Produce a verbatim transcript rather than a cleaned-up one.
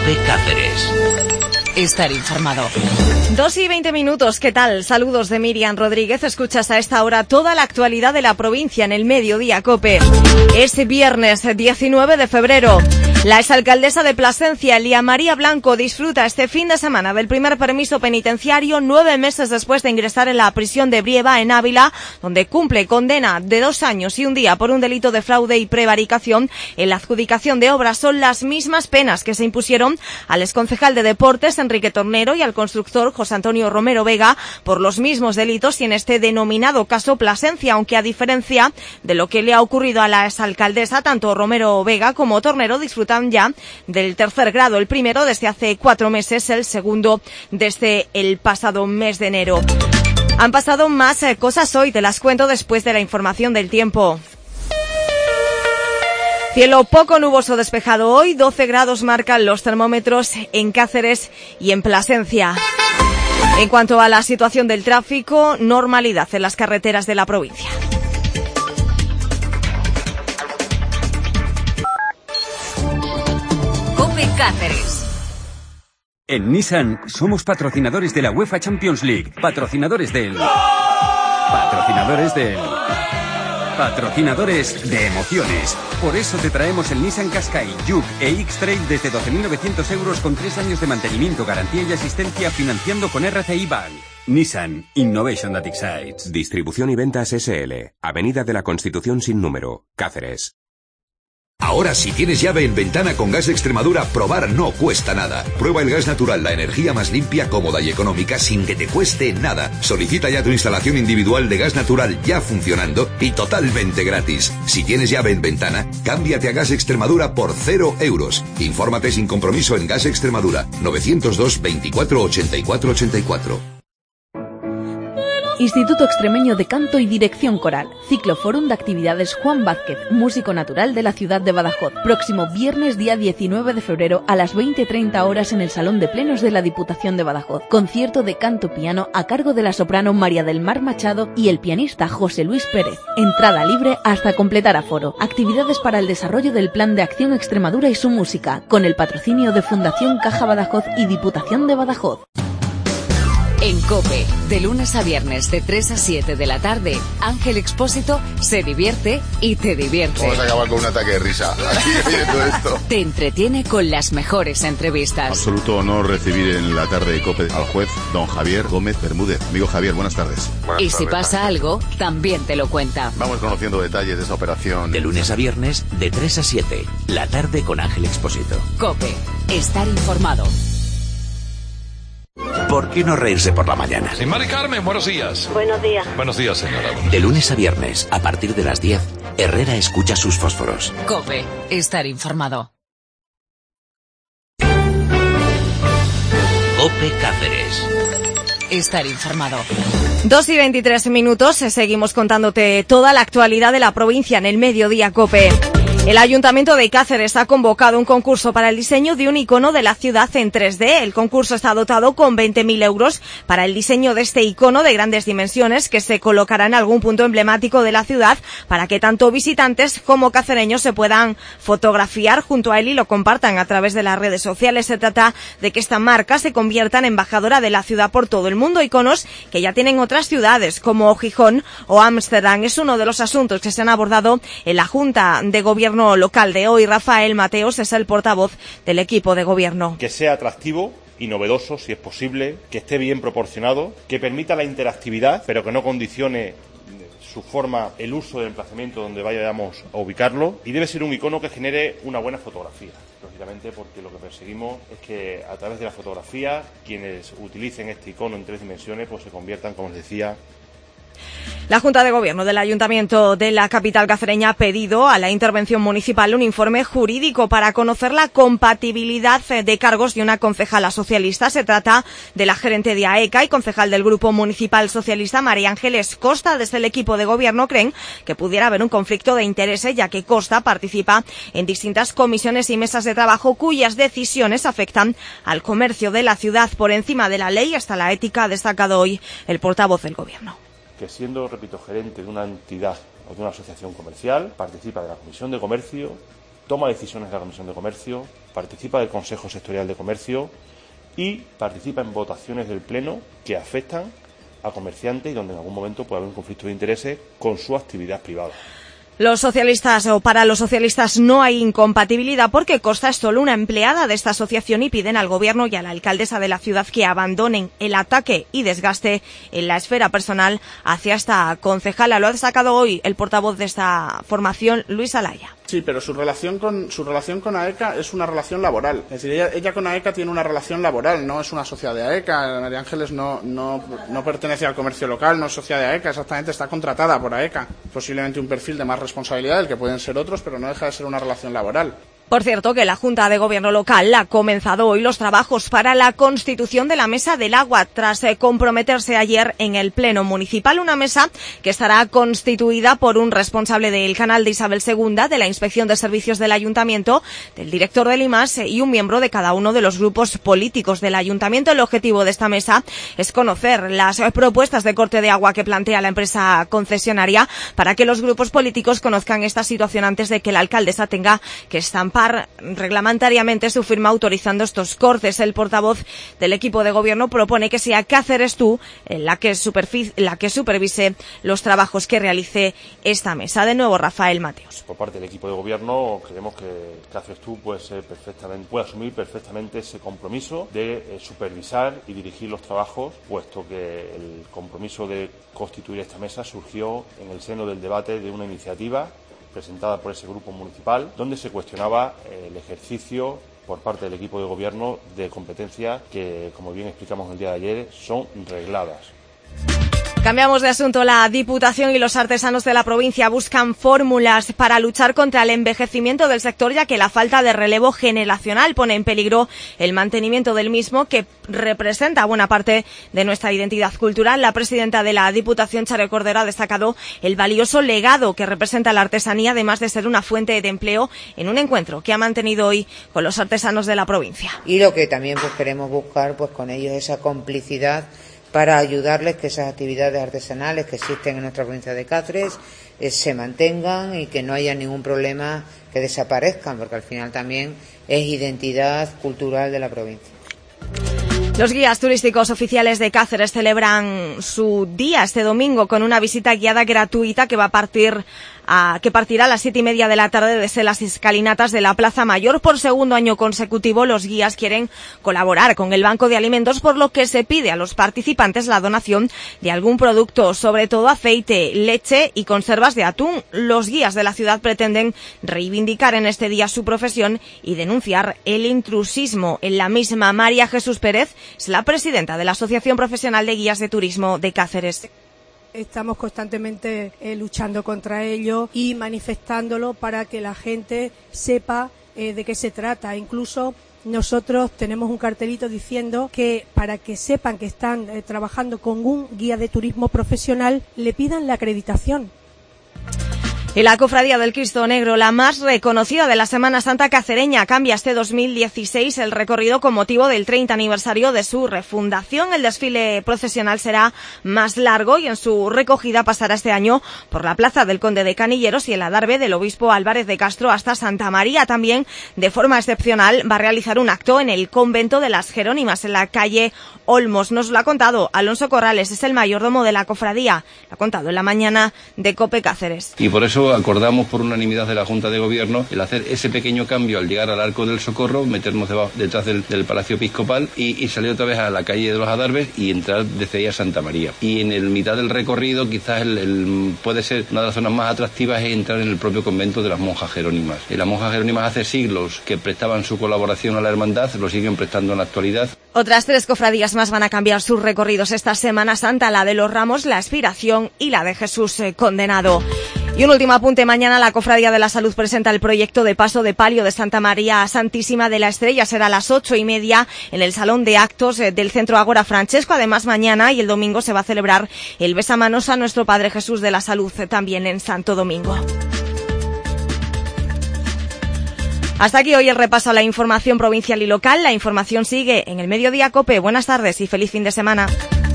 COPE Cáceres. Estar informado. Dos y veinte minutos, ¿qué tal? Saludos de Miriam Rodríguez. Escuchas a esta hora toda la actualidad de la provincia en el Mediodía COPE. Es viernes diecinueve de febrero. La exalcaldesa de Plasencia, Lía María Blanco, disfruta este fin de semana del primer permiso penitenciario nueve meses después de ingresar en la prisión de Brieva, en Ávila, donde cumple condena de dos años y un día por un delito de fraude y prevaricación en la adjudicación de obras. Son las mismas penas que se impusieron al exconcejal de Deportes, Enrique Tornero, y al constructor José Antonio Romero Vega por los mismos delitos y en este denominado caso Plasencia, aunque a diferencia de lo que le ha ocurrido a la exalcaldesa, tanto Romero Vega como Tornero disfrutan ya del tercer grado, el primero desde hace cuatro meses, el segundo desde el pasado mes de enero. Han pasado más eh, cosas hoy, te las cuento después de la información del tiempo. Cielo poco nuboso despejado hoy, doce grados marcan los termómetros en Cáceres y en Plasencia. En cuanto a la situación del tráfico, normalidad en las carreteras de la provincia. COPE Cáceres. En Nissan somos patrocinadores de la UEFA Champions League, patrocinadores del... patrocinadores del... patrocinadores de emociones. Por eso te traemos el Nissan Qashqai, Juke e X-Trail desde doce mil novecientos euros con tres años de mantenimiento, garantía y asistencia financiando con R C I Bank. Nissan Innovation that excites. Distribución y ventas S L. Avenida de la Constitución sin número, Cáceres. Ahora, si tienes llave en ventana con Gas de Extremadura, probar no cuesta nada. Prueba el gas natural, la energía más limpia, cómoda y económica sin que te cueste nada. Solicita ya tu instalación individual de gas natural ya funcionando y totalmente gratis. Si tienes llave en ventana, cámbiate a Gas Extremadura por cero euros. Infórmate sin compromiso en Gas Extremadura, novecientos dos, veinticuatro, ochenta y cuatro, ochenta y cuatro. Instituto Extremeño de Canto y Dirección Coral. Cicloforum de actividades Juan Vázquez, músico natural de la ciudad de Badajoz. Próximo viernes día diecinueve de febrero a las veinte treinta horas en el Salón de Plenos de la Diputación de Badajoz. Concierto de canto piano a cargo de la soprano María del Mar Machado y el pianista José Luis Pérez. Entrada libre hasta completar aforo. Actividades para el desarrollo del Plan de Acción Extremadura y su música, con el patrocinio de Fundación Caja Badajoz y Diputación de Badajoz. En COPE, de lunes a viernes de tres a siete de la tarde, Ángel Expósito se divierte y te divierte. Vamos a acabar con un ataque de risa aquí viendo esto. Te entretiene con las mejores entrevistas. Absoluto honor recibir en la tarde de COPE al juez don Javier Gómez Bermúdez. Amigo Javier, buenas tardes. Buenas y tardes, si pasa Ángel. Algo, también te lo cuenta. Vamos conociendo detalles de esa operación. De lunes a viernes de tres a siete, la tarde con Ángel Expósito. COPE, estar informado. ¿Por qué no reírse por la mañana? Sí, Mari Carmen, buenos días. Buenos días. Buenos días, señora. De lunes a viernes, a partir de las diez, Herrera escucha sus fósforos. COPE, estar informado. COPE Cáceres. Estar informado. Dos y veintitrés minutos, seguimos contándote toda la actualidad de la provincia en el Mediodía COPE. El Ayuntamiento de Cáceres ha convocado un concurso para el diseño de un icono de la ciudad en tres D. El concurso está dotado con veinte mil euros para el diseño de este icono de grandes dimensiones que se colocará en algún punto emblemático de la ciudad para que tanto visitantes como cacereños se puedan fotografiar junto a él y lo compartan a través de las redes sociales. Se trata de que esta marca se convierta en embajadora de la ciudad por todo el mundo. Iconos que ya tienen otras ciudades como Gijón o Ámsterdam. Es uno de los asuntos que se han abordado en la Junta de Gobierno local de hoy. Rafael Mateos es el portavoz del equipo de gobierno. Que sea atractivo y novedoso, si es posible, que esté bien proporcionado, que permita la interactividad, pero que no condicione su forma el uso del emplazamiento donde vayamos a ubicarlo, y debe ser un icono que genere una buena fotografía, lógicamente, porque lo que perseguimos es que a través de la fotografía quienes utilicen este icono en tres dimensiones pues se conviertan, como les decía. La Junta de Gobierno del Ayuntamiento de la capital cacereña ha pedido a la intervención municipal un informe jurídico para conocer la compatibilidad de cargos de una concejala socialista. Se trata de la gerente de AECA y concejal del Grupo Municipal Socialista, María Ángeles Costa. Desde el equipo de gobierno creen que pudiera haber un conflicto de intereses, ya que Costa participa en distintas comisiones y mesas de trabajo cuyas decisiones afectan al comercio de la ciudad. Por encima de la ley está la ética, ha destacado hoy el portavoz del gobierno. Que siendo, repito, gerente de una entidad o de una asociación comercial, participa de la Comisión de Comercio toma decisiones en la Comisión de Comercio, participa del Consejo Sectorial de Comercio y participa en votaciones del Pleno que afectan a comerciantes y donde en algún momento puede haber un conflicto de intereses con su actividad privada. Los socialistas, o para los socialistas, no hay incompatibilidad porque Costa es solo una empleada de esta asociación y piden al gobierno y a la alcaldesa de la ciudad que abandonen el ataque y desgaste en la esfera personal hacia esta concejala. Lo ha destacado hoy el portavoz de esta formación, Luis Alaya. Sí, pero su relación con su relación con AECA es una relación laboral. Es decir, ella, ella con AECA tiene una relación laboral, no es una socia de AECA. María Ángeles no, no, no pertenece al comercio local, no es socia de AECA, exactamente está contratada por AECA. Posiblemente un perfil de más responsabilidad del que pueden ser otros, pero no deja de ser una relación laboral. Por cierto, que la Junta de Gobierno local ha comenzado hoy los trabajos para la constitución de la Mesa del Agua, tras eh, comprometerse ayer en el Pleno Municipal, una mesa que estará constituida por un responsable del canal de Isabel segunda, de la Inspección de Servicios del Ayuntamiento, del director del I M A S y un miembro de cada uno de los grupos políticos del Ayuntamiento. El objetivo de esta mesa es conocer las propuestas de corte de agua que plantea la empresa concesionaria para que los grupos políticos conozcan esta situación antes de que la alcaldesa tenga que estampar reglamentariamente su firma autorizando estos cortes. El portavoz del equipo de gobierno propone que sea Cáceres Tú la que, la que supervise los trabajos que realice esta mesa. De nuevo, Rafael Mateos. Por parte del equipo de gobierno creemos que Cáceres Tú puede, ser perfectamente, puede asumir perfectamente ese compromiso de eh, supervisar y dirigir los trabajos, puesto que el compromiso de constituir esta mesa surgió en el seno del debate de una iniciativa presentada por ese grupo municipal, donde se cuestionaba el ejercicio por parte del equipo de gobierno de competencias que, como bien explicamos el día de ayer, son regladas. Cambiamos de asunto. La Diputación y los artesanos de la provincia buscan fórmulas para luchar contra el envejecimiento del sector, ya que la falta de relevo generacional pone en peligro el mantenimiento del mismo, que representa buena parte de nuestra identidad cultural. La presidenta de la Diputación, Charo Cordero, ha destacado el valioso legado que representa la artesanía, además de ser una fuente de empleo, en un encuentro que ha mantenido hoy con los artesanos de la provincia. Y lo que también pues queremos buscar pues con ellos esa complicidad para ayudarles que esas actividades artesanales que existen en nuestra provincia de Cáceres eh, se mantengan y que no haya ningún problema que desaparezcan, porque al final también es identidad cultural de la provincia. Los guías turísticos oficiales de Cáceres celebran su día este domingo con una visita guiada gratuita que va a partir a, que partirá a las siete y media de la tarde desde las escalinatas de la Plaza Mayor. Por segundo año consecutivo, los guías quieren colaborar con el Banco de Alimentos, por lo que se pide a los participantes la donación de algún producto, sobre todo aceite, leche y conservas de atún. Los guías de la ciudad pretenden reivindicar en este día su profesión y denunciar el intrusismo en la misma. María Jesús Pérez es la presidenta de la Asociación Profesional de Guías de Turismo de Cáceres. Estamos constantemente eh, luchando contra ello y manifestándolo para que la gente sepa eh, de qué se trata. Incluso nosotros tenemos un cartelito diciendo que para que sepan que están eh, trabajando con un guía de turismo profesional, le pidan la acreditación. Y la Cofradía del Cristo Negro, la más reconocida de la Semana Santa cacereña, cambia este dos mil dieciséis el recorrido con motivo del treinta aniversario de su refundación. El desfile procesional será más largo y en su recogida pasará este año por la Plaza del Conde de Canilleros y el adarve del Obispo Álvarez de Castro hasta Santa María. También, de forma excepcional, va a realizar un acto en el Convento de las Jerónimas, en la calle Olmos. Nos lo ha contado Alonso Corrales, es el mayordomo de la cofradía. Lo ha contado en la mañana de COPE Cáceres. Y por eso acordamos por unanimidad de la Junta de Gobierno el hacer ese pequeño cambio al llegar al Arco del Socorro, meternos debajo, detrás del, del Palacio Episcopal y, y salir otra vez a la calle de los Adarves y entrar desde ahí a Santa María. Y en el mitad del recorrido quizás el, el, puede ser una de las zonas más atractivas es entrar en el propio convento de las monjas jerónimas. Y las monjas jerónimas hace siglos que prestaban su colaboración a la hermandad, lo siguen prestando en la actualidad. Otras tres cofradías más van a cambiar sus recorridos esta Semana Santa, la de los Ramos, la Expiración y la de Jesús eh, Condenado. Y un último apunte, mañana la Cofradía de la Salud presenta el proyecto de paso de palio de Santa María Santísima de la Estrella. Será a las ocho y media en el Salón de Actos del Centro Ágora Francesco. Además, mañana y el domingo se va a celebrar el besamanos a nuestro Padre Jesús de la Salud también en Santo Domingo. Hasta aquí hoy el repaso a la información provincial y local. La información sigue en el Mediodía COPE. Buenas tardes y feliz fin de semana.